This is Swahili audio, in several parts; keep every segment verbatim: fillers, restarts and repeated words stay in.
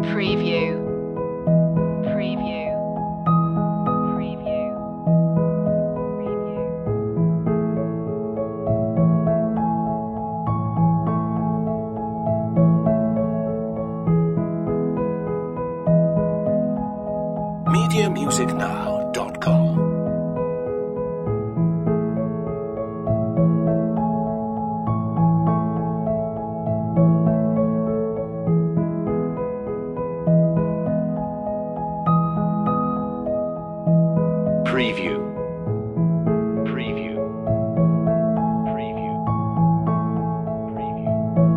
Preview. Preview. Preview. Preview. media music now dot com. Preview. Preview. Preview. Preview.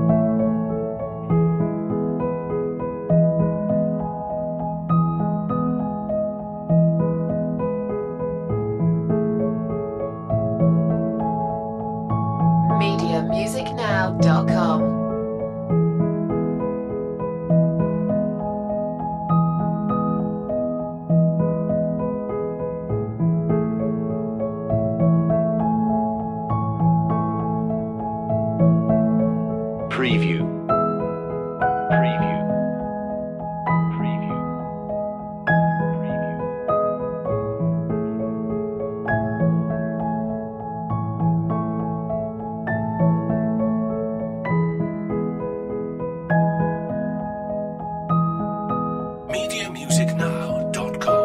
media music now dot com. Preview. Preview. Preview. Preview. media music now dot com.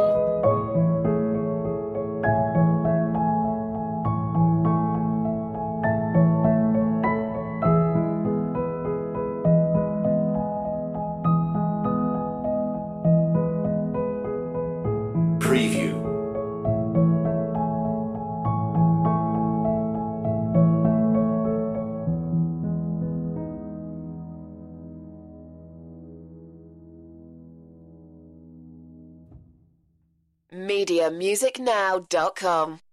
Preview. media music now dot com.